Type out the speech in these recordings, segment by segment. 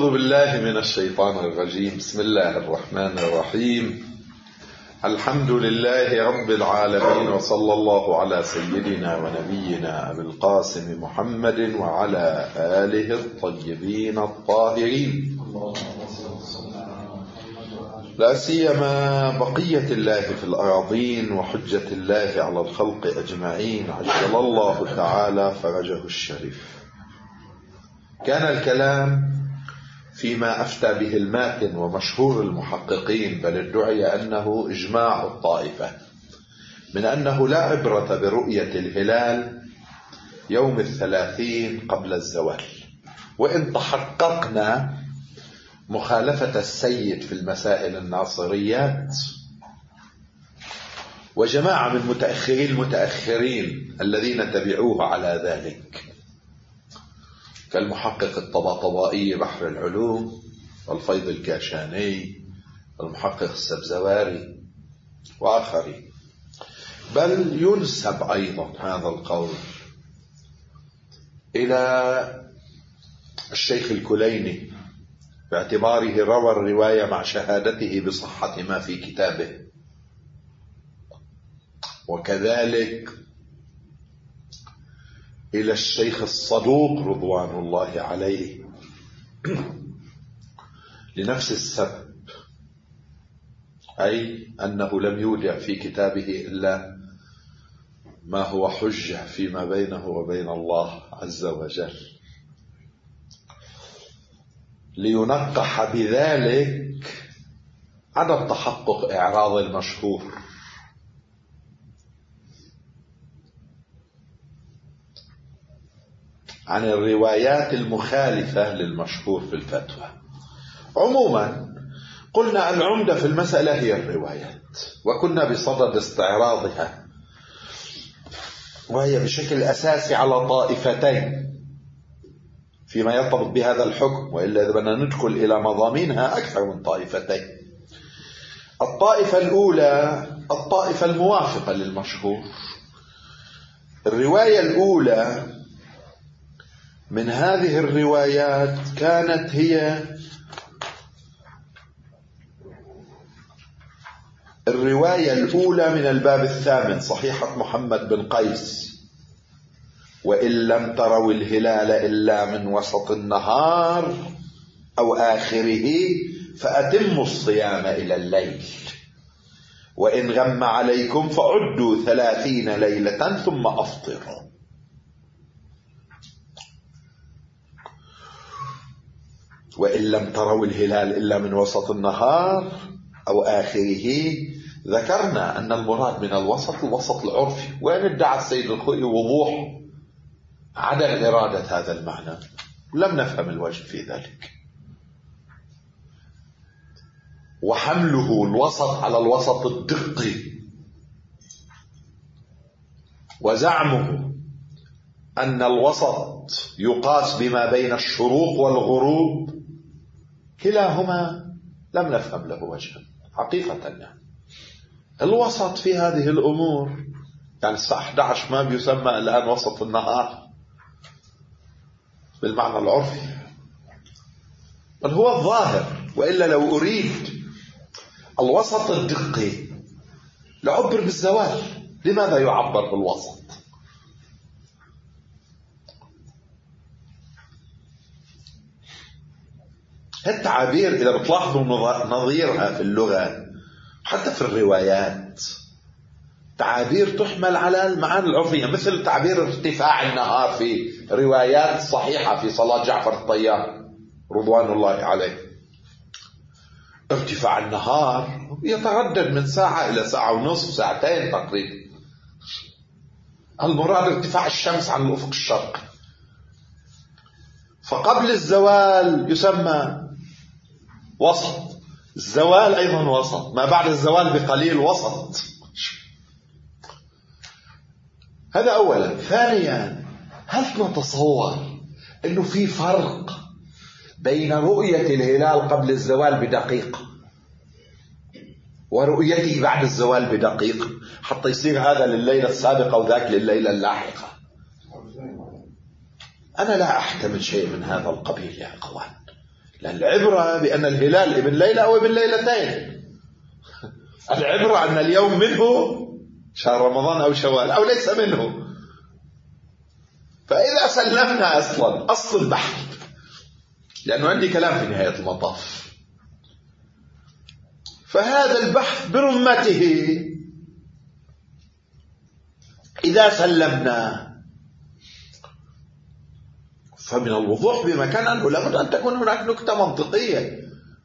أعوذ بالله من الشيطان الرجيم. بسم الله الرحمن الرحيم. الحمد لله رب العالمين، وصلى الله على سيدنا ونبينا أبي القاسم محمد وعلى آله الطيبين الطاهرين، لا سيما بقية الله في الأراضين وحجة الله على الخلق أجمعين، عجل الله تعالى فرجه الشريف. كان الكلام فيما أفتى به الماتن ومشهور المحققين، بل ادعي أنه إجماع الطائفة، من أنه لا عبرة برؤية الهلال يوم 30 قبل الزوال، وإن تحققنا مخالفة السيد في المسائل الناصريات وجماعة من المتأخرين الذين تبعوه على ذلك، كالمحقق الطباطبائي بحر العلوم والفيض الكاشاني والمحقق السبزواري وآخرين. بل ينسب أيضا هذا القول إلى الشيخ الكليني باعتباره روى الرواية مع شهادته بصحة ما في كتابه، وكذلك إلى الشيخ الصدوق رضوان الله عليه لنفس السبب، أي أنه لم يودع في كتابه إلا ما هو حجة فيما بينه وبين الله عز وجل، لينقح بذلك عدم تحقق إعراض المشهور. عن الروايات المخالفة للمشهور في الفتوى. عموما قلنا العمدة في المسألة هي الروايات، وكنا بصدد استعراضها، وهي بشكل أساسي على طائفتين فيما يرتبط بهذا الحكم، وإلا إذا بدنا ندخل إلى مضامينها أكثر من طائفتين. الطائفة الأولى الطائفة الموافقة للمشهور. الرواية الأولى من هذه الروايات كانت هي الرواية الأولى من الباب الثامن، صحيحة محمد بن قيس: وإن لم تروا الهلال إلا من وسط النهار أو آخره فأتموا الصيام إلى الليل، وإن غم عليكم فعدوا 30 ليلة ثم أفطروا. وإن لم تروا الهلال إلا من وسط النهار أو آخره، ذكرنا أن المراد من الوسط العرفي، وإن ادعى السيد الخوئي وضوح عدم إرادة هذا المعنى، لم نفهم الوجه في ذلك، وحمله الوسط على الوسط الدقي وزعمه أن الوسط يقاس بما بين الشروق والغروب، كلاهما لم نفهم له وجها حقيقة. يعني الوسط في هذه الأمور، يعني الساعة 11 ما بيسمى الآن وسط النهار بالمعنى العرفي، بل هو الظاهر. وإلا لو أريد الوسط الدقي لعبر بالزوال، لماذا يعبر بالوسط؟ التعابير إذا بتلاحظوا نظيرها في اللغة حتى في الروايات، تعابير تحمل على المعاني العرفية، مثل تعبير ارتفاع النهار في روايات صحيحة في صلاة جعفر الطيار رضوان الله عليه. ارتفاع النهار يتردد من ساعة إلى ساعة ونصف، ساعتين تقريبا. المراد ارتفاع الشمس عن الأفق الشرقي، فقبل الزوال يسمى وسط، الزوال أيضا وسط، ما بعد الزوال بقليل وسط. هذا أولا. ثانيا، هل نتصور أنه في فرق بين رؤية الهلال قبل الزوال بدقيقة ورؤيته بعد الزوال بدقيقة، حتى يصير هذا لليلة السابقة وذاك لليلة اللاحقة؟ أنا لا أحتمل شيء من هذا القبيل يا أخوان. لأن العبرة بأن الهلال ابن ليلة أو ابن ليلتين. العبرة أن اليوم منه شهر رمضان أو شوال أو ليس منه. فإذا سلمنا أصل البحث، لأنه عندي كلام في نهاية المطاف، فهذا البحث برمته إذا سلمنا فمن الوضوح بمكان أنه لابد أن تكون هناك نكتة منطقية.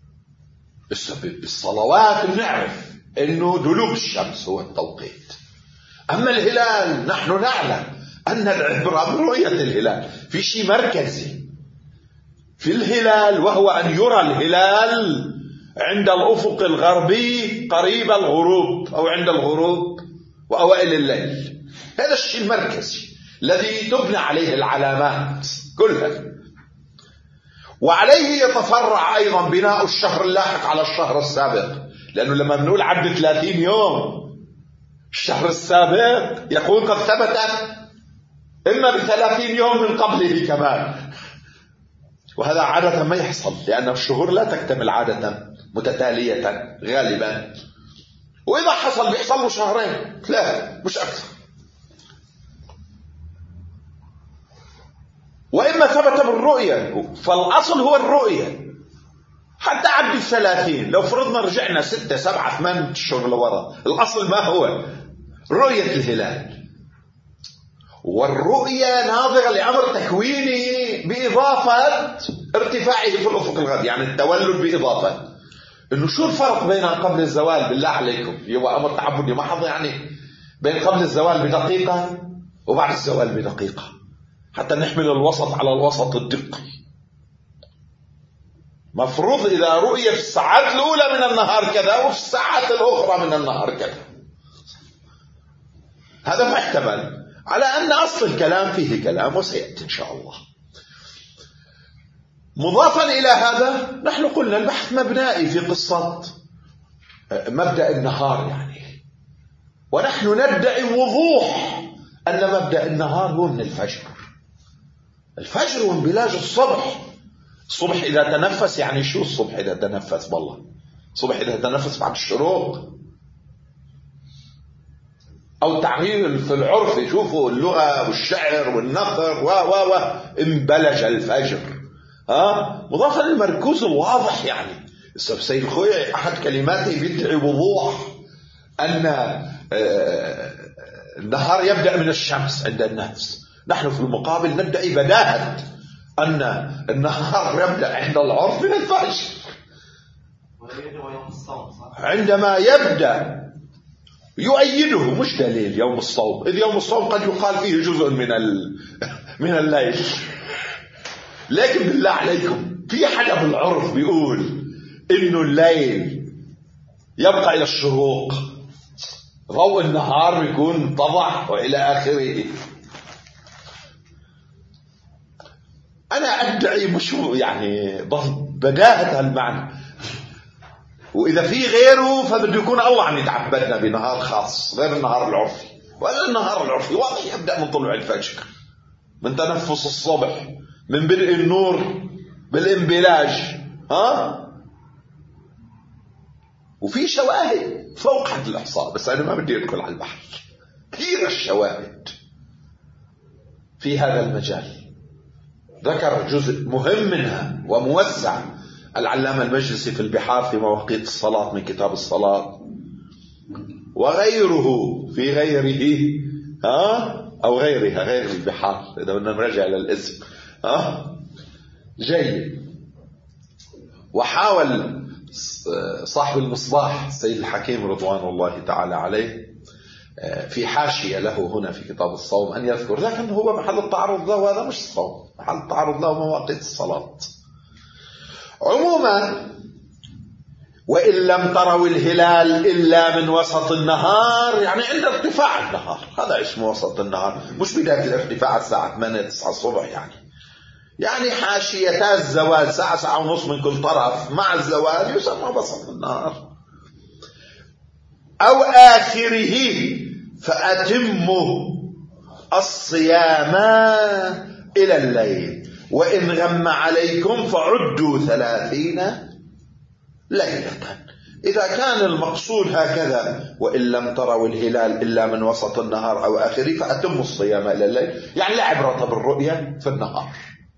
بالصلوات نعرف أنه دلوك الشمس هو التوقيت. أما الهلال نحن نعلم أن العبرة برؤية الهلال، في شيء مركزي في الهلال، وهو أن يرى الهلال عند الأفق الغربي قريب الغروب أو عند الغروب وأوائل الليل. هذا الشيء المركزي الذي تبنى عليه العلامات كلها، وعليه يتفرع أيضا بناء الشهر اللاحق على الشهر السابق. لأنه لما بنقول عد 30 يوم الشهر السابق يكون قد ثبت إما ب30 يوم من قبله كمان، وهذا عادة ما يحصل، لأن الشهور لا تكتمل عادة متتالية غالبا، وإذا حصل بيحصل له شهرين 3 مش أكثر. وإما ثبت بالرؤية، فالأصل هو الرؤية حتى عد 30. لو فرضنا رجعنا 6 7 8 أشهر لورا، الأصل ما هو؟ رؤية الهلال. والرؤية ناظرة لأمر تكويني بإضافة ارتفاعه في الأفق الغربي، يعني التولد بإضافة إنه شو الفرق بين قبل الزوال بالله عليكم؟ هو أمر تعبدي محض، يعني بين قبل الزوال بدقيقة وبعد الزوال بدقيقة، حتى نحمل الوسط على الوسط الدقي. مفروض إذا رؤية في الساعات الأولى من النهار كذا وفي الساعات الأخرى من النهار كذا، هذا محتمل، على أن أصل الكلام فيه كلام وسيأتي إن شاء الله. مضافا إلى هذا، نحن قلنا البحث مبنائي في قصة مبدأ النهار يعني، ونحن ندعي وضوح أن مبدأ النهار هو من الفجر وانبلاج الصبح. الصبح إذا تنفس، يعني شو الصبح إذا تنفس؟ بالله الصبح إذا تنفس بعد الشروق، أو تعبير في العرف، شوفوا اللغة والشعر والنثر و انبلج الفجر. مضافا للمركوز الواضح، يعني السيد الخوئي أحد كلماته بيدعي وضوح أن النهار يبدأ من الشمس عند الناس. نحن في المقابل ندعي بداهة أن النهار يبدأ عند العرف من الفجر، عندما يبدأ يؤيده مش دليل يوم الصوم، إذ يوم الصوم قد يقال فيه جزء من الليل. لكن بالله عليكم، في حدا بالعرف بيقول إنه الليل يبقى إلى الشروق، ضوء النهار بيكون طضع وإلى آخره. أنا أدعي مش يعني بداهة المعنى، وإذا في غيره فبده يكون الله عم يتعبدنا بنهار خاص غير النهار العرفي. ولا النهار العرفي واضح يبدأ من طلوع الفجر، من تنفس الصبح، من بدء النور بالانبلاج. وفي شواهد فوق حد الإحصاء، بس أنا ما بدي أدخل على البحر. كثير الشواهد في هذا المجال، ذكر جزء مهم منها وموسع العلامة المجلسي في البحار في مواقيت الصلاة من كتاب الصلاة، وغيره في غيره أو غيرها، غير البحار إذا بدنا نرجع للاسم. جيد. وحاول صاحب المصباح السيد الحكيم رضوان الله تعالى عليه في حاشية له هنا في كتاب الصوم أن يذكر، لكن هو محل التعرض له وهذا مش الصوم، محل التعرض له مواقيت الصلاة. عموما، وإن لم تروا الهلال إلا من وسط النهار، يعني عند ارتفاع النهار، هذا اسمه وسط النهار، مش بداية الارتفاع الساعة 8-9 الصبح، يعني حاشيتا الزوال ساعة ونص من كل طرف مع الزوال يسمى وسط النهار. أو آخره، فأتموا الصيام إلى الليل. وإن غم عليكم فعدوا 30 ليلة. إذا كان المقصود هكذا وإن لم تروا الهلال إلا من وسط النهار أو آخره فأتموا الصيام إلى الليل، يعني لا عبرة بالرؤية في النهار.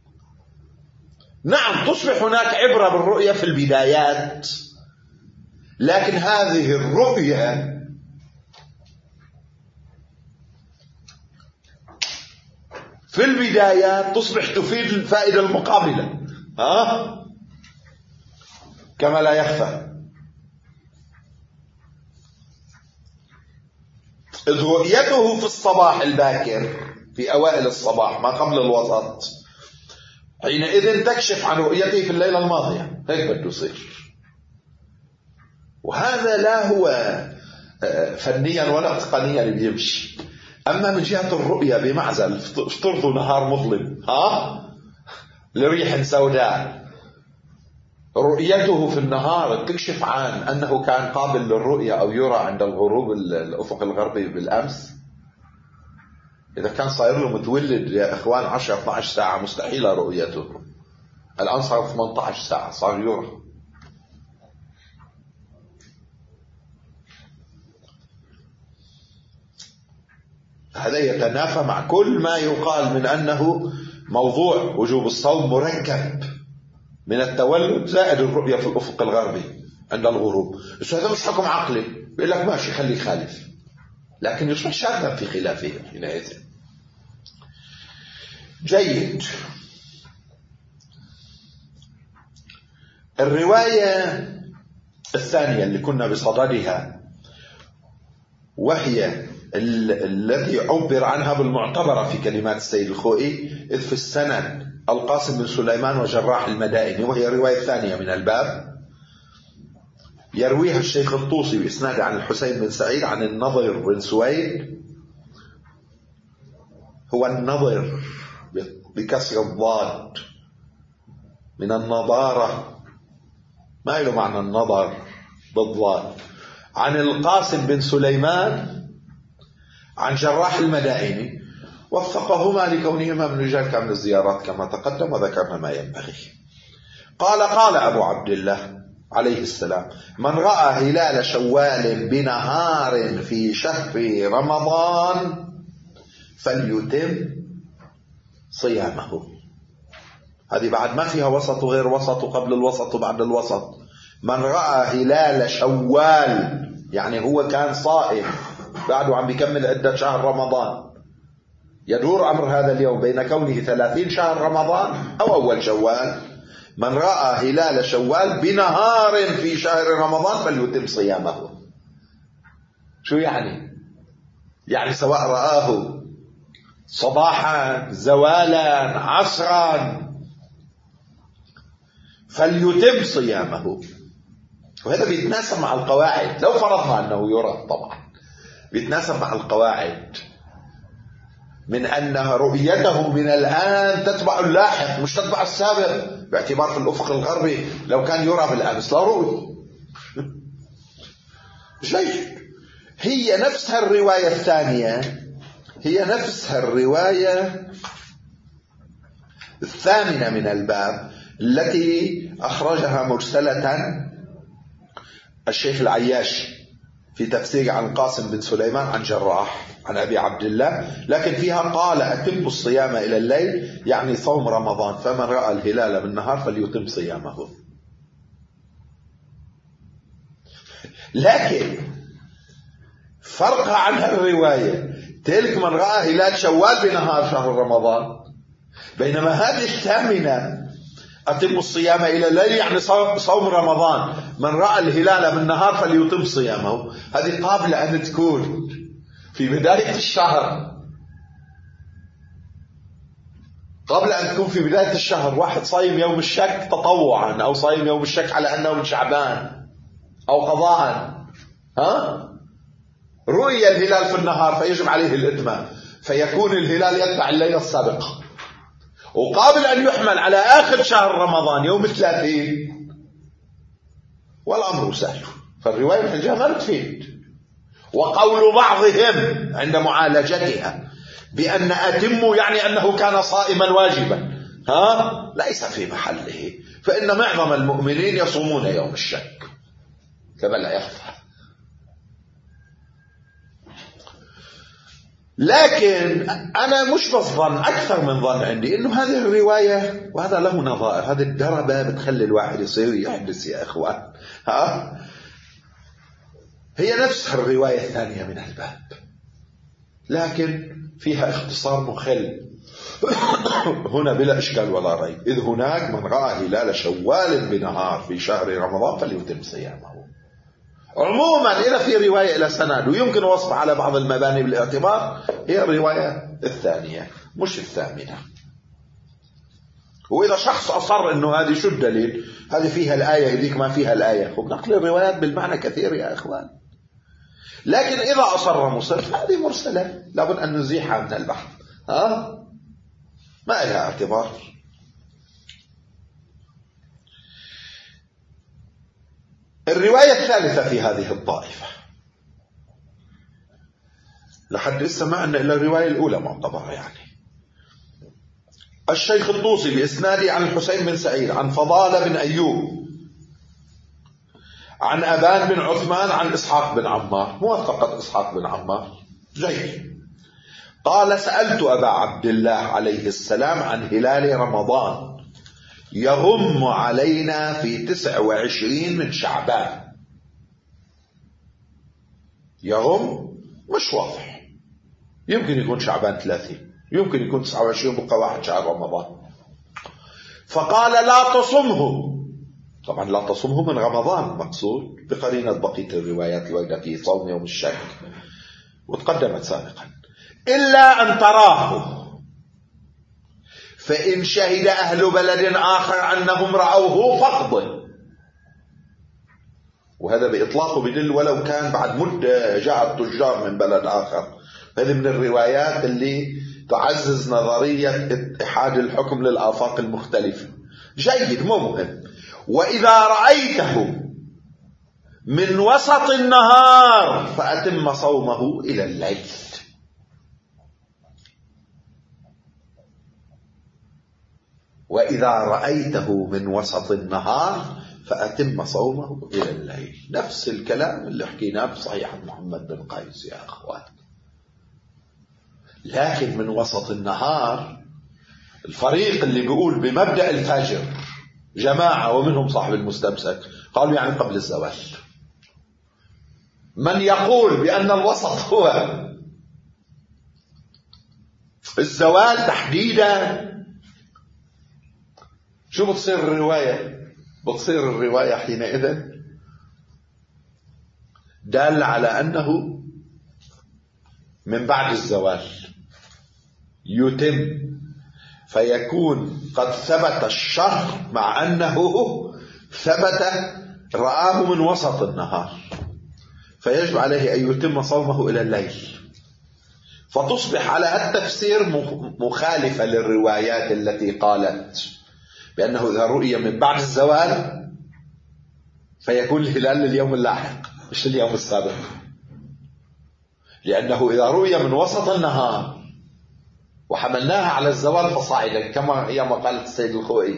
نعم تصبح هناك عبرة بالرؤية في البدايات، لكن هذه الرؤية في البدايات تصبح تفيد الفائدة المقابلة، كما لا يخفى. إذ رؤيته في الصباح الباكر في أوائل الصباح ما قبل الوسط، حينئذ تكشف عن رؤيته في الليلة الماضية. هيك بده يصير. وهذا لا هو فنيا ولا تقنيا اللي بيمشي. أما من جهة الرؤية بمعزل، افترضوا نهار مظلم لريح سوداء، رؤيته في النهار تكشف عن أنه كان قابل للرؤية أو يرى عند الغروب الأفق الغربي بالأمس. إذا كان صاير له متولد يا إخوان 10-12 ساعة مستحيلة رؤيته، الآن صار 18 ساعة صار يرى. هذا يتنافى مع كل ما يقال من أنه موضوع وجوب الصوم مركب من التولد زائد الرؤية في الأفق الغربي عند الغروب. بس هذا مش حكم عقلي، بيقول لك ماشي خليه يخالف، لكن يصبح شاذا في خلافه حينئذ. جيد. الرواية الثانية اللي كنا بصددها وهي التي عبر عنها بالمعتبرة في كلمات السيد الخوئي، إذ في السند القاسم بن سليمان وجراح المدائني، وهي الرواية الثانية من الباب، يرويها الشيخ الطوسي بإسناد عن الحسين بن سعيد عن النضر بن سويد. هو النضر بكسر الضاد من النضارة، ما له معنى النظر بالضاد. عن القاسم بن سليمان عن جراح المدائني، وفقهما لكونهما من رجال كامل الزيارات كما تقدم وذكرنا ما ينبغي. قال أبو عبد الله عليه السلام: من رأى هلال شوال بنهار في شهر رمضان فليتم صيامه. هذه بعد ما فيها وسط وغير وسط وقبل الوسط وبعد الوسط. من رأى هلال شوال يعني هو كان صائم بعده عم بيكمل عدة شهر رمضان. يدور أمر هذا اليوم بين كونه 30 شهر رمضان أو أول شوال. من رأى هلال شوال بنهار في شهر رمضان فليتم صيامه. شو يعني؟ يعني سواء رآه صباحا زوالا عصرا فليتم صيامه. وهذا بيتناسب مع القواعد، لو فرضنا أنه يرى طبعا بيتناسب مع القواعد من أن رؤيته من الآن تتبع اللاحق مش تتبع السابق، باعتبار في الأفق الغربي لو كان يرى بالأمس لا رؤي. جيد. هي نفسها الرواية الثانية، هي نفسها الرواية الثامنة من الباب التي أخرجها مرسلة الشيخ العياشي في تفسير عن القاسم بن سليمان عن جراح عن أبي عبد الله، لكن فيها قال: أتم الصيام إلى الليل، يعني صوم رمضان، فمن رأى الهلال بالنهار فليتم صيامه. لكن فرق عن الرواية تلك من رأى هلال شوال بنهار شهر رمضان، بينما هذه الثامنة أتم الصيام إلى الليل يعني صوم رمضان، من رأى الهلال بالنهار فليتم صيامه. هذه قابلة أن تكون في بداية الشهر، قبل أن تكون في بداية الشهر واحد صايم يوم الشك تطوعا، أو صايم يوم الشك على أنه من شعبان أو قضاء، رؤي الهلال في النهار فيجب عليه الإتمام، فيكون الهلال يتبع الليلة السابقة، وقابل أن يحمل على آخر شهر رمضان يوم 30، والأمر سهل. فالرواية من الجهة ما تفيد. وقول بعضهم عند معالجتها بأن أتم يعني أنه كان صائما واجبا، ليس في محله، فإن معظم المؤمنين يصومون يوم الشك كما لا يخفى. لكن أنا مش بس ظن، أكثر من ظن عندي إنه هذه الرواية، وهذا له نظائر، هذه الدربة بتخلي الواحد يصير يحدث يا إخوان. هي نفس الرواية الثانية من الباب، لكن فيها اختصار مخل هنا بلا إشكال ولا ريب. إذ هناك من رأى هلال شوال بنهار في شهر رمضان فليتم صيامه. عموما إذا في رواية إلى سند ويمكن وصف على بعض المباني بالاعتبار، هي الرواية الثانية مش الثامنة. وإذا شخص أصر إنه هذه شو الدليل، هذه فيها الآية هذيك ما فيها الآية، نقل الروايات بالمعنى كثير يا إخوان. لكن إذا أصر مصر فهذه مرسلة لابد أن نزيحها من البحث، ما لها اعتبار. الرواية الثالثة في هذه الطائفة، لحد لسه ما عندنا إلا الرواية الأولى معتبرة، يعني الشيخ الطوسي بإسناده عن الحسين بن سعيد عن فضالة بن أيوب عن أبان بن عثمان عن إسحاق بن عمار، موثقة إسحاق بن عمار جيد. قال: سألت أبا عبد الله عليه السلام عن هلال رمضان يغم علينا في 29 من شعبان. يغم مش واضح، يمكن يكون شعبان 30، يمكن يكون 29 بقى 1 شهر رمضان. فقال: لا تصمه. طبعا لا تصمه من رمضان مقصود بقرينة بقية الروايات الواردة في صوم يوم الشك وتقدمت سابقا، إلا أن تراه، فإن شهد أهل بلد آخر أنهم رأوه فاقضه. وهذا بإطلاقه بدل ولو كان بعد مدة جاء التجار من بلد آخر. هذه من الروايات اللي تعزز نظرية اتحاد الحكم للآفاق المختلفة. جيد، مو مهم. وإذا رأيته من وسط النهار فأتم صومه إلى الليل. وإذا رأيته من وسط النهار فأتم صومه إلى الليل. نفس الكلام اللي حكيناه بصحيح محمد بن قيس يا أخوات. لكن من وسط النهار الفريق اللي بيقول بمبدأ الفجر جماعة ومنهم صاحب المستمسك قالوا يعني قبل الزوال. من يقول بأن الوسط هو الزوال تحديدا، شو بتصير الرواية؟ بتصير الرواية حينئذ دال على أنه من بعد الزوال يتم، فيكون قد ثبت الشهر مع أنه ثبت رآه من وسط النهار، فيجب عليه أن يتم صومه إلى الليل. فتصبح على التفسير مخالفة للروايات التي قالت بأنه إذا رؤي من بعد الزوال فيكون الهلال لليوم اللاحق مش اليوم السابق، لأنه إذا رؤي من وسط النهار وحملناها على الزوال فصاعدا كما هي ما قالت السيد الخوئي،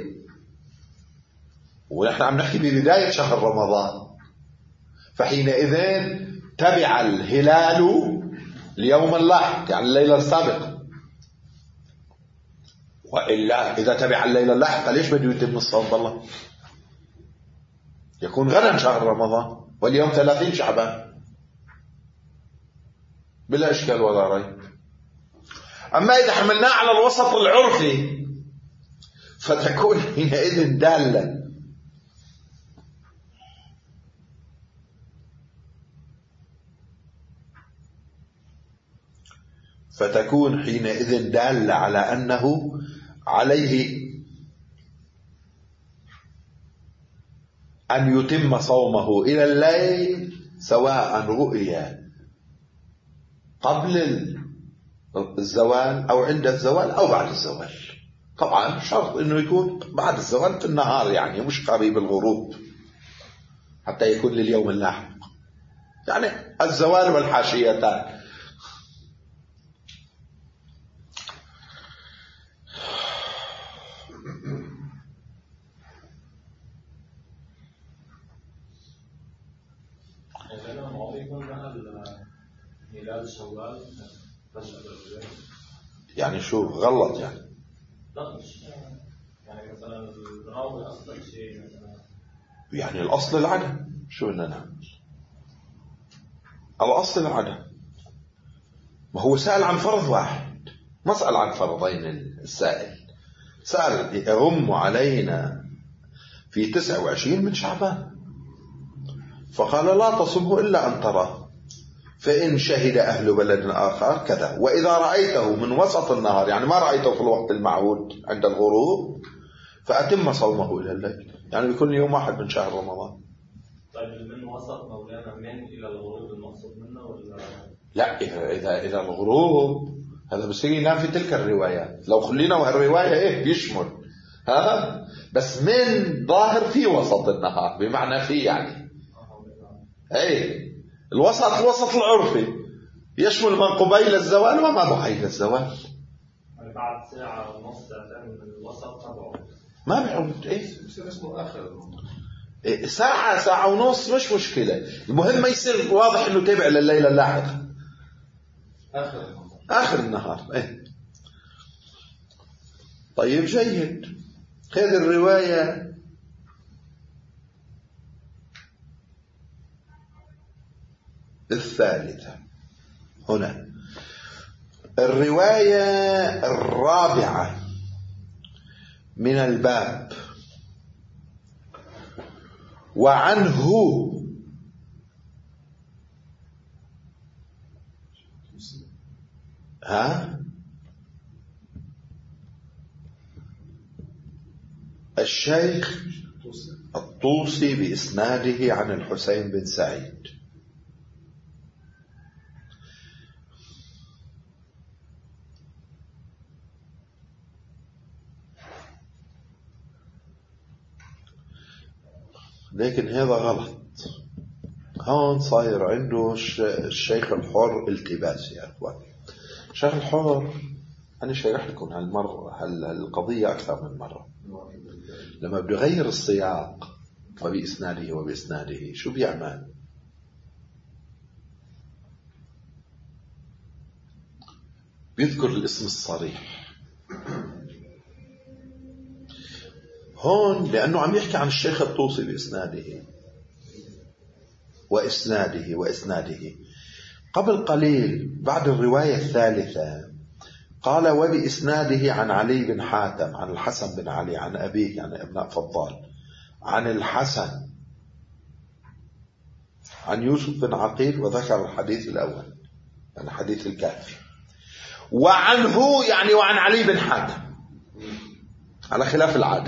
ونحن عم نحكي ببداية شهر رمضان، فحينئذ تبع الهلال اليوم اللاحق يعني الليلة السابقة. وإلا إذا تبع الليلة اللاحقة ليش بده يتم الصوم؟ بالله يكون غدا شهر رمضان واليوم 30 شعبان بلا إشكال ولا ريب. أما إذا حملناه على الوسط العرفي فتكون حينئذ دالة على أنه عليه أن يتم صومه إلى الليل سواء رؤيا قبل الزوال أو عند الزوال أو بعد الزوال. طبعا شرط أنه يكون بعد الزوال في النهار يعني مش قريب الغروب حتى يكون لليوم اللاحق، يعني الزوال والحاشيتان. يكون نقل هلال شوال يعني شو غلط يعني؟ لا مش يعني مثلا الراوي أصل شيء مثلا يعني الأصل العدم. شو بدنا نعمل؟ الأصل العدم. ما هو سأل عن فرض واحد، ما سأل عن فرضين. السائل سأل يغم علينا في 29 من شعبان، فقال لا تصبه إلا أن تراه، فإن شهد أهل بلد آخر كذا، وإذا رأيته من وسط النهار، يعني ما رأيته في الوقت المعهود عند الغروب، فأتم صومه إلى الليل، يعني بيكون يوم واحد من شهر رمضان. طيب من وسط مولانا من إلى الغروب المقصود منه ولا لا؟ إذا الغروب هذا بصير ينام في تلك الروايات. لو خلينا وهالرواية إيه بيشمل بس من ظاهر في وسط النهار، بمعنى في يعني ايه الوسط العرفي يشمل من قبيل الزوال وما بعيد الزوال. يعني بعد ساعة ونص ساعتين من الوسط ما بعود ايه يصير اسمه آخر ساعة ونص مش مشكلة، المهم ما يصير واضح انه تابع لليلة اللاحقة آخر النهار ايه. طيب جيد. هذه الرواية الثالثة هنا، الرواية الرابعة من الباب. وعنه الشيخ الطوسي بإسناده عن الحسين بن سعيد. لكن هذا غلط. هون صاير عنده الشيخ الحر التباس يا أخوان. الشيخ الحر أنا شارح لكم هالقضية أكثر من مرة. لما بده يغير السياق وبإسناده شو بيعمل؟ بيذكر الاسم الصريح. هون لأنه عم يحكي عن الشيخ الطوسي بإسناده وإسناده. قبل قليل بعد الرواية الثالثة قال وبإسناده عن علي بن حاتم عن الحسن بن علي عن أبيه يعني ابن فضال عن الحسن عن يوسف بن عقيل، وذكر الحديث الأول يعني حديث الكافي. وعنه يعني وعن علي بن حاتم على خلاف العادة.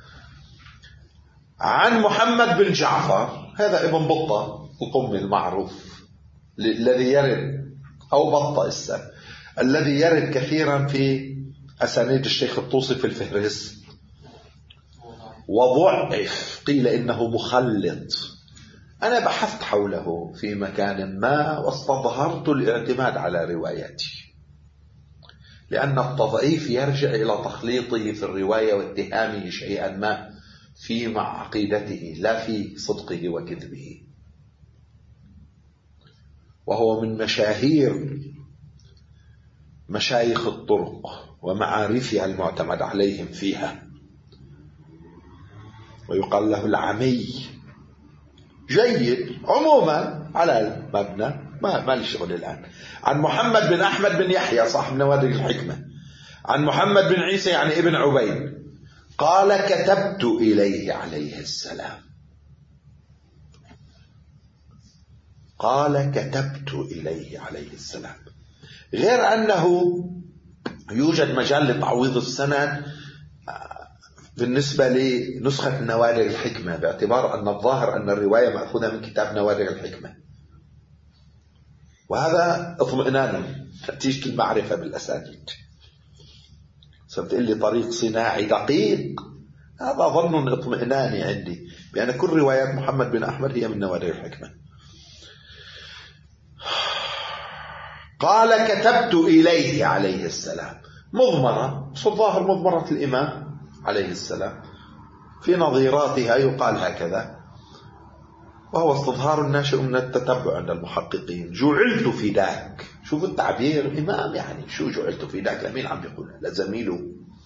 عن محمد بن جعفر، هذا ابن بطة القمي المعروف الذي يرد أو بطة الذي يرد كثيرا في أسانيد الشيخ الطوسي في الفهرس، وضعف، قيل إنه مخلط. أنا بحثت حوله في مكان ما واستظهرت الاعتماد على رواياتي، لأن التضعيف يرجع إلى تخليطه في الرواية واتهامه شيئا ما في مع عقيدته لا في صدقه وكذبه. وهو من مشايخ الطرق ومعارفها المعتمد عليهم فيها، ويقال له العمي. جيد. عموما على المبنى ما لي شغل الآن. عن محمد بن أحمد بن يحيى صاحب نوادر الحكمة عن محمد بن عيسى يعني ابن عبيد قال كتبت إليه عليه السلام. قال كتبت إليه عليه السلام. غير أنه يوجد مجال لتعويض السند بالنسبة لنسخة نوادر الحكمة، باعتبار أن الظاهر أن الرواية مأخوذة من كتاب نوادر الحكمة، وهذا اطمئنان نتيجة المعرفة بالأسانيد. سبتقول لي طريق صناعي دقيق، هذا ظن اطمئناني عندي بأن كل روايات محمد بن أحمد هي من نوادر الحكمة. قال كتبت إليه عليه السلام مضمرة، الظاهر مضمرة الإمام عليه السلام، في نظيراتها يقال هكذا. وهو استظهار الناشئ من التتبع عند المحققين. جعلت فداك، شوف التعبير إمام، يعني شو جعلت فداك؟ لمين عم بيقول؟ لزميله.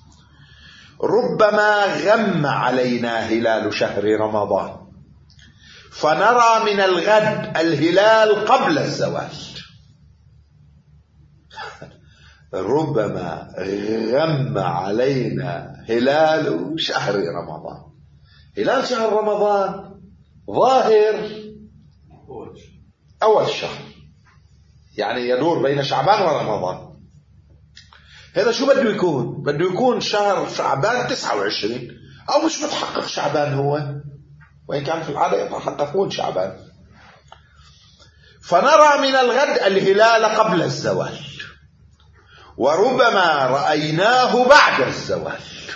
ربما غم علينا هلال شهر رمضان فنرى من الغد الهلال قبل الزوال. ربما غم علينا هلال شهر رمضان. هلال شهر رمضان ظاهر أول الشهر، يعني يدور بين شعبان ورمضان. هذا شو بده يكون؟ بده يكون شهر شعبان 29، أو مش متحقق شعبان هو، وإن كان في العادة يتحققون شعبان. فنرى من الغد الهلال قبل الزوال وربما رأيناه بعد الزوال.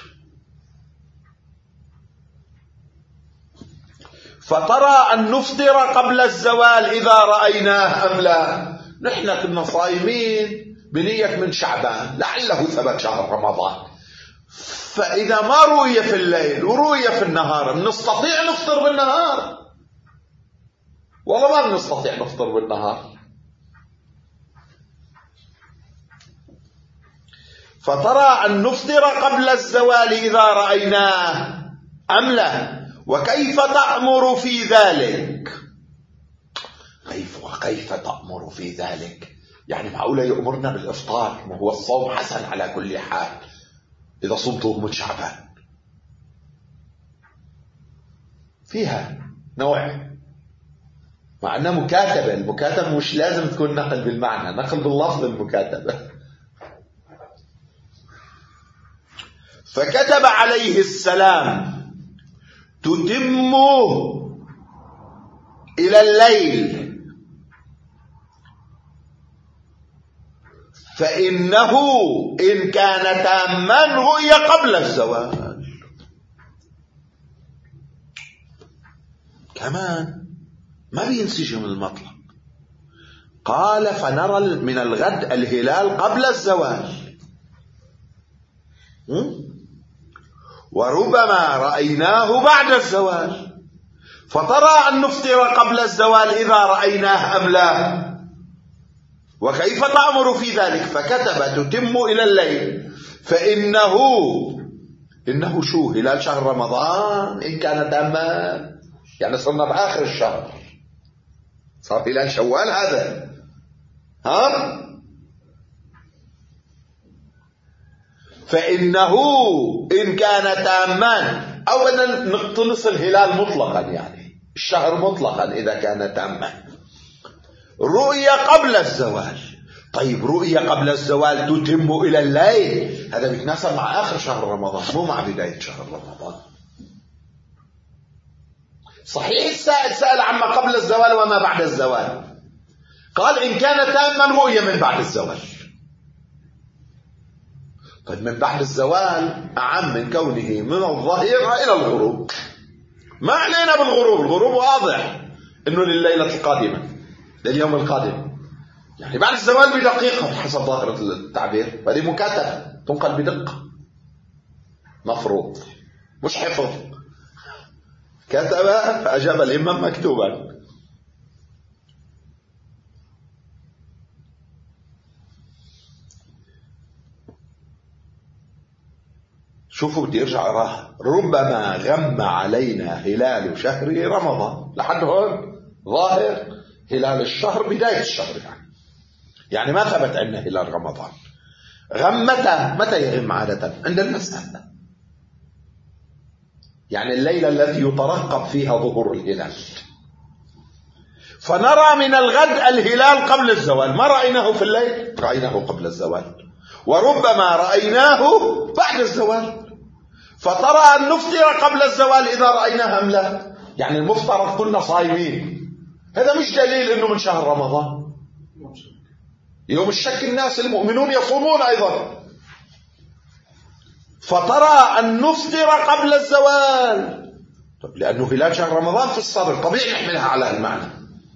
فترى أن نفطر قبل الزوال إذا رأيناه أم لا. نحن كنا صايمين بنية من شعبان لعله ثبت شهر رمضان، فإذا ما رؤي في الليل ورؤي في النهار نستطيع نفطر بالنهار؟ والله ما بنستطيع نفطر بالنهار. فترى أن نفطر قبل الزوال إذا رأيناه أم لا، وكيف تأمر في ذلك؟ كيف تأمر في ذلك؟ يعني معقولة يأمرنا بالإفطار؟ ما هو الصوم حسن على كل حال إذا صمته من شعبان. فيها نوع، مع أنها مكاتبة. المكاتبة مش لازم تكون نقل بالمعنى، نقل باللفظ المكاتبة. فكتب عليه السلام تتم إلى الليل فإنه إن كان تاما رؤي قبل الزوال. كمان ما بينسجم المطلب. قال فنرى من الغد الهلال قبل الزوال وربما رأيناه بعد الزوال، فترى أن نفطر قبل الزوال إذا رأيناه أم لا، وكيف تأمر في ذلك؟ فكتب تتم إلى الليل فإنه شو؟ هلال شهر رمضان إن كان تاما، يعني صرنا بآخر الشهر، صار هلال شوال هذا. فإنه إن كان تاما، أو بدنا نقتنص الهلال مطلقا، يعني الشهر مطلقا إذا كان تاما، رؤية قبل الزوال. طيب رؤية قبل الزوال تتم إلى الليل، هذا بيتناسب مع آخر شهر رمضان مو مع بداية شهر رمضان. صحيح السائل سأل عما قبل الزوال وما بعد الزوال، قال إن كان تاما رؤية من بعد الزوال. طيب من بعد الزوال أعم من كونه من الظهيرة إلى الغروب. ما علينا بالغروب، الغروب واضح إنه لليلة القادمة، لليوم القادم، يعني بعد الزوال بدقيقة حسب ظاهرة التعبير. هذه مكاتبة تنقل بدقة، مفروض مش حفظ. كتب فأجاب الإمام مكتوبا. شوفوا بدي ارجع اراها. ربما غم علينا هلال شهر رمضان، لحد هون ظاهر هلال الشهر بداية الشهر، يعني ما ثبت عندنا هلال رمضان. غم متى يغم عادة؟ عند المسألة، يعني الليلة التي يترقب فيها ظهور الهلال. فنرى من الغد الهلال قبل الزوال، ما رأيناه في الليل، رأيناه قبل الزوال، وربما رأيناه بعد الزوال. فترى أن نفطر قبل الزوال إذا رأيناه أم لا، يعني المفترض كنا صايمين. هذا مش دليل أنه من شهر رمضان. يوم الشك الناس المؤمنون يصومون أيضا. فترى أن نفطر قبل الزوال، طب لأنه هلال شهر رمضان في الصبر، طبيعي نحملها على المعنى.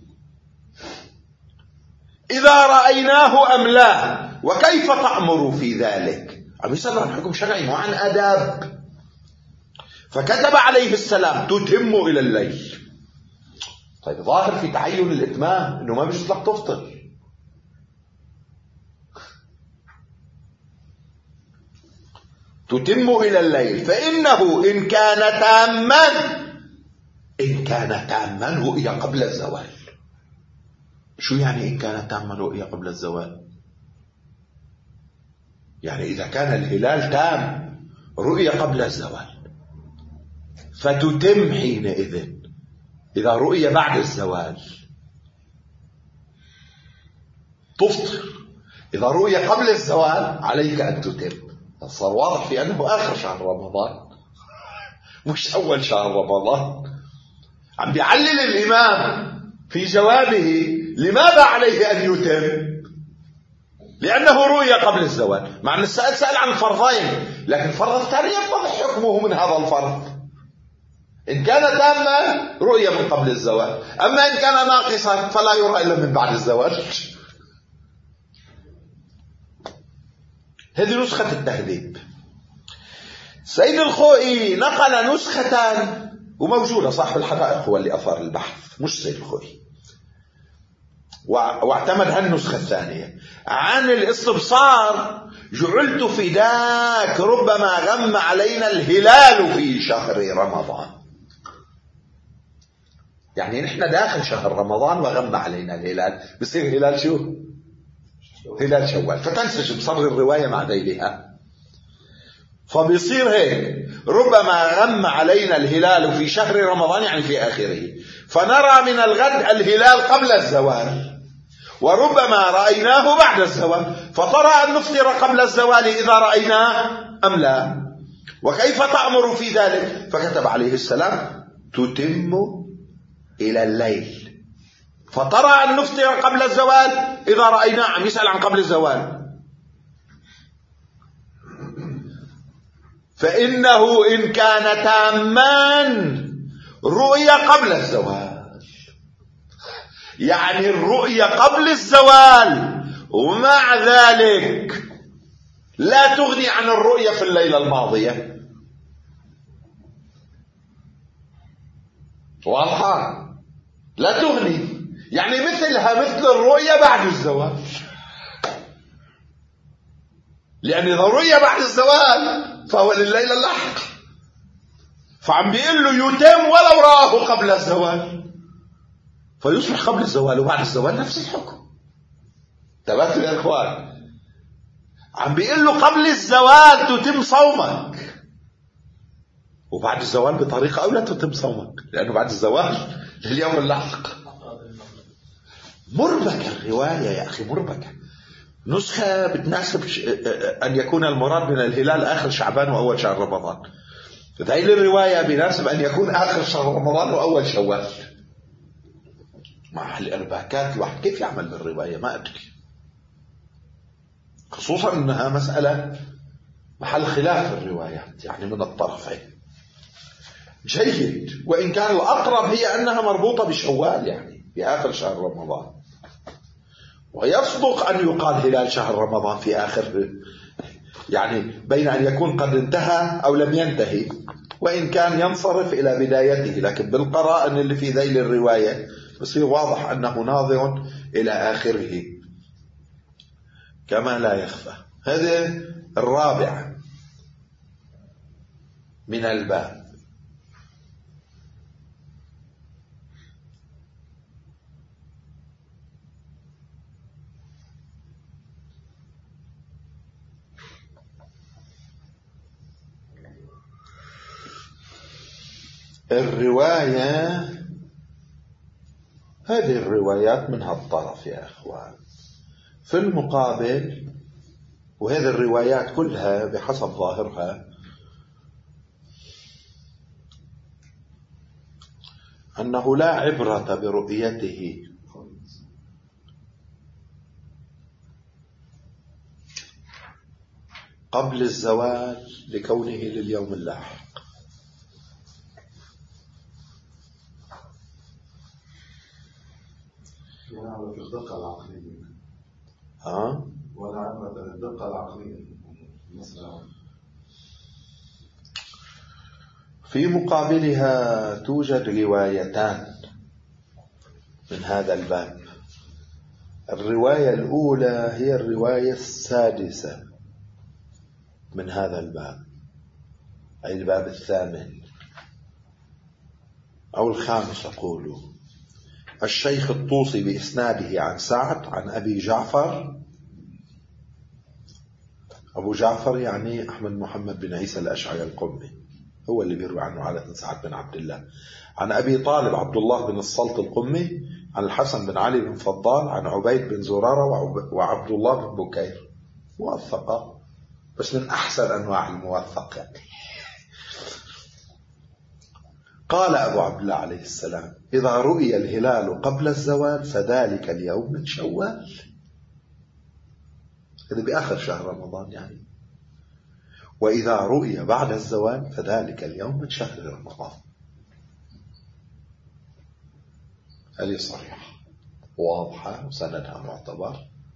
إذا رأيناه أم لا، وكيف تأمر في ذلك؟ عم يسأل عن حكم شرعي مو عن آداب. فكتب عليه السلام تتم إلى الليل. طيب ظاهر في تعين الإتمام إنه ما بيجوز لك تفطر. تتم إلى الليل، فإنه إن كان تاما رؤيا قبل الزوال. شو يعني إن كان تاما رؤيا قبل الزوال؟ يعني إذا كان الهلال تام رؤيا قبل الزوال فتتم حينئذ. إذا رؤيا بعد الزوال تفطر، إذا رؤيا قبل الزوال عليك أن تتم. صار واضح في أنه آخر شهر رمضان مش أول شهر رمضان. عم بيعلل الإمام في جوابه لماذا عليه أن يتم، لأنه رؤيا قبل الزوال، مع أن السائل سأل عن الفرضين، لكن الفرض الثاني يتضح حكمه من هذا الفرض. إن كان تاما رؤيا من قبل الزوال، أما إن كان ناقصا فلا يرى إلا من بعد الزوال. هذه نسخة التهذيب. سيد الخوئي نقل نسخة وموجودة، صاحب الحدائق هو اللي أثار البحث مش سيد الخوئي، واعتمد هالنسخة الثانية عن الاستبصار. جعلت فداك ربما غم علينا الهلال في شهر رمضان. يعني نحن داخل شهر رمضان وغم علينا الهلال، بصير هلال شو؟ هلال شوال، فتنسجم صدر الرواية مع ذيلها. فبيصير هيك ربما غم علينا الهلال في شهر رمضان، يعني في آخره، فنرى من الغد الهلال قبل الزوال، وربما رأيناه بعد الزوال، فترى أن نفطر قبل الزوال إذا رأيناه أم لا، وكيف تأمر في ذلك؟ فكتب عليه السلام تتم إلى الليل، فترى أن نفطر قبل الزوال إذا رأيناه. عم يسأل عن قبل الزوال. فإنه إن كان تامان رؤيا قبل الزوال، يعني الرؤيا قبل الزوال، ومع ذلك لا تغني عن الرؤيا في الليلة الماضية. واضحة؟ لا تغني، يعني مثلها مثل الرؤيا بعد الزوال، لأن إذا رؤيا بعد الزوال فهو لليلة اللاحقة، فعم بيقول له يتم ولو رآه قبل الزوال، فيصبح قبل الزوال وبعد الزوال نفس الحكم. تبعتوا يا إخوان؟ عم بيقول له قبل الزوال تتم صومك، وبعد الزوال بطريقة أولى تتم صومك، لأنه بعد الزوال لليوم اللاحق. مربكة الرواية يا أخي، مربكة. نسخة بتناسب أن يكون المراد من الهلال آخر شعبان وأول شهر رمضان، هذه الرواية بناسب أن يكون آخر شهر رمضان وأول شوال. مع الإرباكات الواحد كيف يعمل بالرواية ما أدري، خصوصا أنها مسألة محل خلاف الروايات يعني من الطرفين. جيد، وإن كان الأقرب هي أنها مربوطة بشوال، يعني في آخر شهر رمضان، ويصدق أن يقال هلال شهر رمضان في آخر، يعني بين أن يكون قد انتهى أو لم ينتهي، وإن كان ينصرف إلى بدايته، لكن بالقرائن اللي في ذيل الرواية بصير واضح أنه ناظر إلى آخره كما لا يخفى. هذا الرابع من الباب. الرواية، هذه الروايات من هالطرف يا أخوان. في المقابل، وهذه الروايات كلها بحسب ظاهرها أنه لا عبرة برؤيته قبل الزوال لكونه لليوم اللاحق. ولا في الدقة العقلية. ولا عبرة الدقة العقلية مثلا. في مقابلها توجد روايتان من هذا الباب. الرواية الأولى هي الرواية السادسة من هذا الباب، أي الباب الثامن أو الخامس أقول. الشيخ الطوسي بإسناده عن سعد عن أبي جعفر. أبو جعفر يعني أحمد محمد بن عيسى الأشعري القمي، هو اللي بيروي عنه عادة سعد بن عبد الله. عن أبي طالب عبد الله بن الصلت القمي عن الحسن بن علي بن فضال عن عبيد بن زرارة وعبد الله بن بكير. موثقة، بس من أحسن أنواع الموثق يعني. قال أبو عبد الله عليه السلام: إذا رؤي الهلال قبل الزوال فذلك اليوم من شوال. هذا بآخر شهر رمضان يعني. وإذا رؤي بعد الزوال فذلك اليوم من شهر رمضان. هذه صريحة واضحة وسندها معتبر.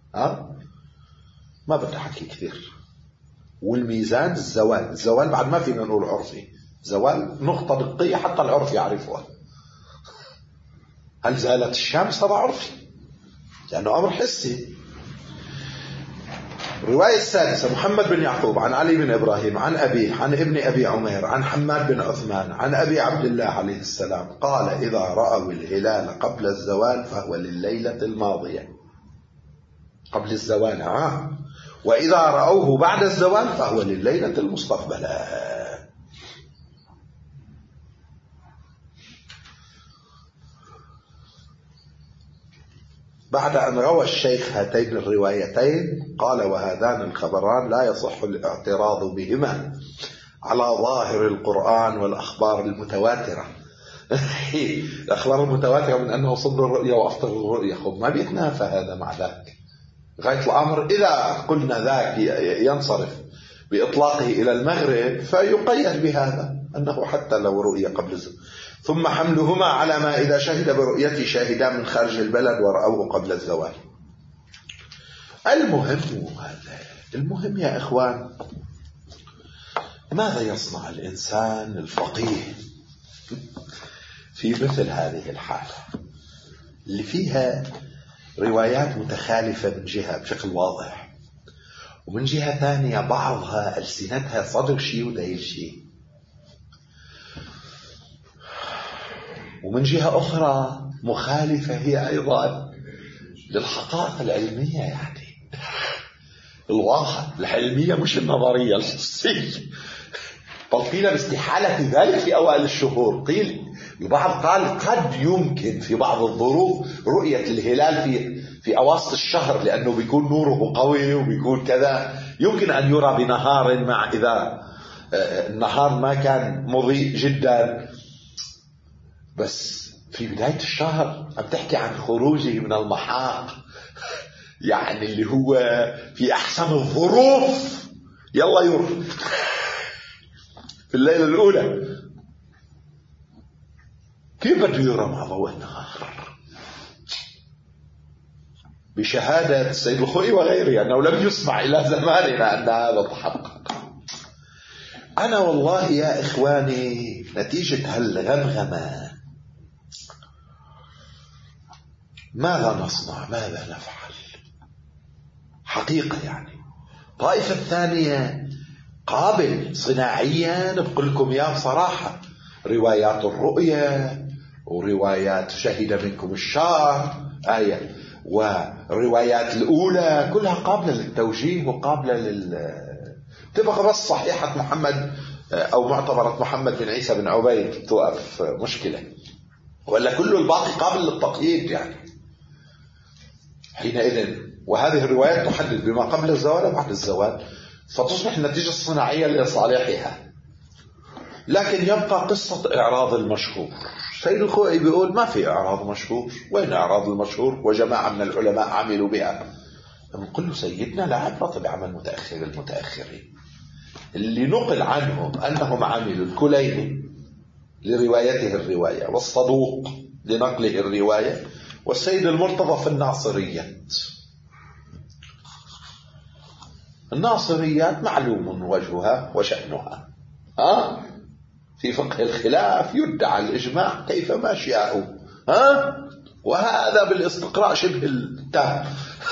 ما بدي أحكي كثير. والميزان الزوال. الزوال بعد ما فينا نقول عرفي، زوال نقطة دقية حتى العرف يعرفها. هل زالت الشمس؟ هذا عرفي لأنه أمر حسي. الرواية السادسة: محمد بن يعقوب عن علي بن إبراهيم عن أبيه عن ابن أبي عمير عن حماد بن عثمان عن أبي عبد الله عليه السلام قال: إذا رأوا الهلال قبل الزوال فهو لليلة الماضية. قبل الزوال وإذا رأوه بعد الزوال فهو لليلة المستقبلة. بعد أن روى الشيخ هاتين الروايتين قال: وهذان الخبران لا يصح الاعتراض بهما على ظاهر القرآن والأخبار المتواترة. الأخبار المتواترة من أنه صدر الرؤيا وأفطر الرؤيا، خب ما بيتنافى هذا مع ذاك. غاية الأمر إذا قلنا ذاك ينصرف بإطلاقه إلى المغرب فيقيد بهذا أنه حتى لو رؤيا قبل الزمن. ثم حملهما على ما إذا شهد برؤيته شاهدان من خارج البلد ورأوه قبل الزوال. المهم يا إخوان، ماذا يصنع الإنسان الفقيه في مثل هذه الحالة اللي فيها روايات متخالفة من جهة بشكل واضح، ومن جهة ثانية بعضها ألسنتها صدر شيء ودايل شيء، ومن جهة أخرى مخالفة هي أيضا للحقائق العلمية، يعني الواقع العلمية مش النظرية الحسية. بل قيل باستحالة ذلك في أوائل الشهور. البعض قال قد يمكن في بعض الظروف رؤية الهلال في أواسط الشهر، لأنه بيكون نوره قوي وبيكون كذا، يمكن أن يرى بنهار مع إذا النهار ما كان مضيء جدا. بس في بداية الشهر عم تحكي عن خروجه من المحاق، يعني اللي هو في أحسن الظروف يلا يروح في الليلة الأولى. كيف بده يرى مع ضوء النهار؟ بشهادة السيد الخوئي وغيره أنه لم يسمع إلى زماننا أن هذا تحقق. أنا والله يا إخواني نتيجة هالغمغمة ماذا نصنع؟ ماذا نفعل؟ حقيقة يعني الطائفة الثانية قابل صناعيا، بقول لكم يا بصراحة، روايات الرؤية وروايات شهد منكم الشهر آية وروايات الأولى كلها قابلة للتوجيه وقابلة تبقى بس صحيحة محمد أو معتبرة محمد بن عيسى بن عبيد توقف مشكلة، ولا كل الباقي قابل للتقييد يعني حينئذ. وهذه الروايات تحدد بما قبل الزوال وبعد الزوال، فتصبح النتيجة الصناعية لصالحها. لكن يبقى قصة إعراض المشهور. سيد الخوئي بيقول ما في إعراض مشهور. وين إعراض المشهور؟ وجماعة من العلماء عملوا بها. نقول له سيدنا لا عبرة بعمل المتأخرين اللي نقل عنهم أنهم عملوا الكليني لروايته الرواية، والصدوق لنقله الرواية، والسيد المرتضى في الناصريات معلوم وجهها وشأنها. في فقه الخلاف يدعى الإجماع كيفما شاءوا. وهذا بالاستقراء شبه التام.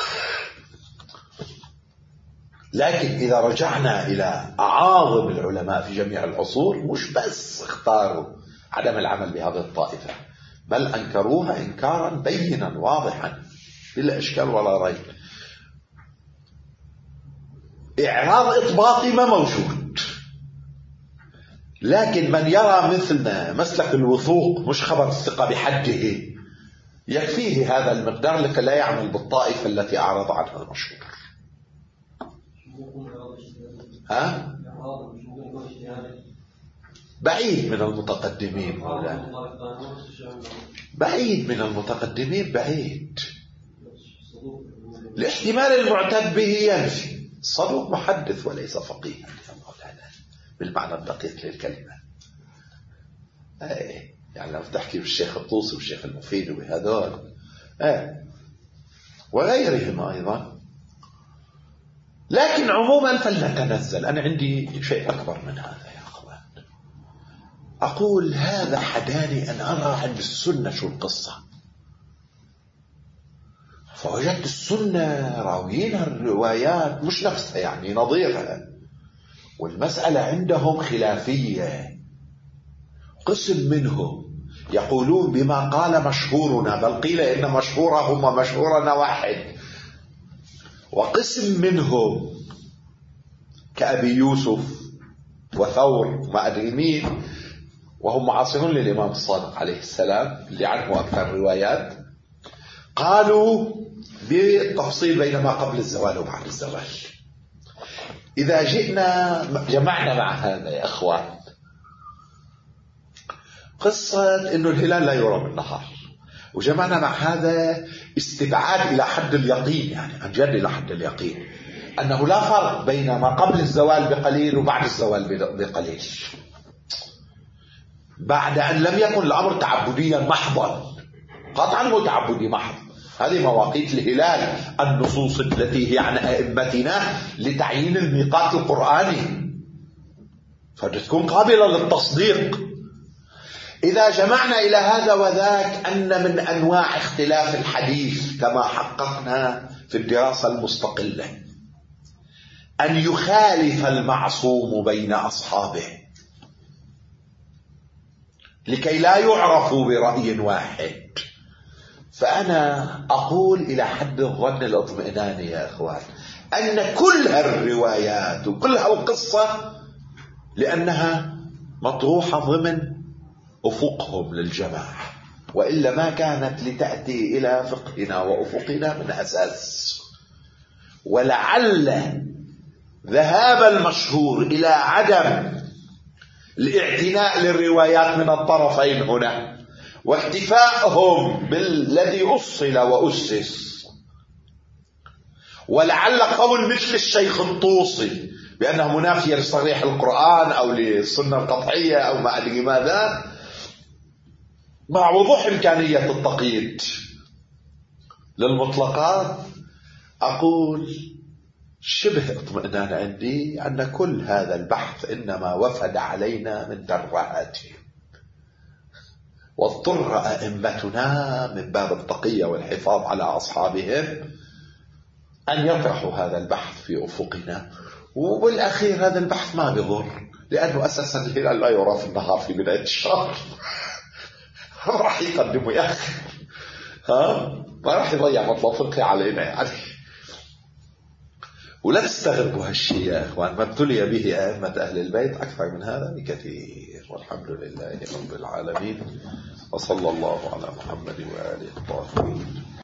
لكن إذا رجعنا إلى أعاظم العلماء في جميع العصور، مش بس اختاروا عدم العمل بهذه الطائفة، بل أنكروها إنكارا بينا واضحا بلا إشكال ولا ريب. إعراض إطباقي ما موجود، لكن من يرى مثلنا مسلك الوثوق مش خبر الثقة بحده يكفيه هذا المقدار لكي لا يعمل بالطائفة التي أعرض عنها المشهور. ها؟ بعيد من المتقدمين مولانا، بعيد من المتقدمين، بعيد. الاحتمال المعتد به ينفي. الصدوق محدث وليس فقيها يا مولانا بالمعنى الدقيق للكلمة. يعني لو تحكي بالشيخ الطوسي والشيخ المفيد وبهذول وغيرهم أيضا. لكن عموما فلنتنزل. أنا عندي شيء أكبر من هذا يا أخوان. أقول هذا حداني أن أرى عند السنة شو القصة. فوجدت السنة راويين الروايات مش نفسها، يعني نظيرها، والمسألة عندهم خلافية. قسم منهم يقولون بما قال مشهورنا، بل قيل إن مشهورهم ومشهورنا واحد. وقسم منهم كأبي يوسف وثور ما أدري مين، وهم معاصرون للإمام الصادق عليه السلام اللي عنه أكثر الروايات، قالوا بالتفصيل بين ما قبل الزوال وبعد الزوال. إذا جمعنا مع هذا يا أخوان قصة إنه الهلال لا يرى بالنهار، وجمعنا مع هذا استبعاد إلى حد اليقين، يعني عن جد إلى حد اليقين أنه لا فرق بين ما قبل الزوال بقليل وبعد الزوال بقليل، بعد أن لم يكن الأمر تعبديا محضا، قطعا هو تعبدي محض. هذه مواقيت الهلال، النصوص التي هي عن أئمتنا لتعيين الميقات القرآني، فتكون قابلة للتصديق. إذا جمعنا إلى هذا وذاك أن من أنواع اختلاف الحديث كما حققنا في الدراسة المستقلة أن يخالف المعصوم بين أصحابه لكي لا يعرفوا برأي واحد. فأنا أقول إلى حد الظن الاطمئناني يا أخوان أن كل الروايات وكل القصة لأنها مطروحة ضمن أفقهم للجماعة، وإلا ما كانت لتأتي إلى فقهنا وأفقنا من أساس. ولعل ذهاب المشهور إلى عدم الاعتناء للروايات من الطرفين هنا واكتفائهم بالذي أصل وأسس، ولعل قول مثل الشيخ الطوسي بأنه منافية لصريح القرآن أو للسنة القطعية أو ما أدري ماذا، مع وضوح إمكانية التقييد للمطلقات، أقول شبه اطمئنان عندي أن كل هذا البحث إنما وفد علينا من ترهاتهم، واضطر أئمتنا من باب التقية والحفاظ على أصحابهم أن يطرحوا هذا البحث في أفقنا. وبالأخير هذا البحث ما بيضر، لأنه أساسا الهلال لا يرى في النهار في بداية الشهر. ما راح يقدموا يا أخي، ما راح يضيع مطلب فقهي علينا يعني. ولا تستغربوا هالشيء يا أخوان، ما ابتلي به أئمة أهل البيت أكثر من هذا بكثير، والحمد لله رب العالمين، وصلى الله على محمد وآله الطاهرين.